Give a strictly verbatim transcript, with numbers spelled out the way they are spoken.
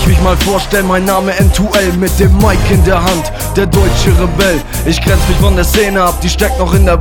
mich mal vorstellen, mein Name N zwei L mit dem Mic in der Hand, der deutsche Rebell. Ich grenz mich von der Szene ab, die steckt noch in der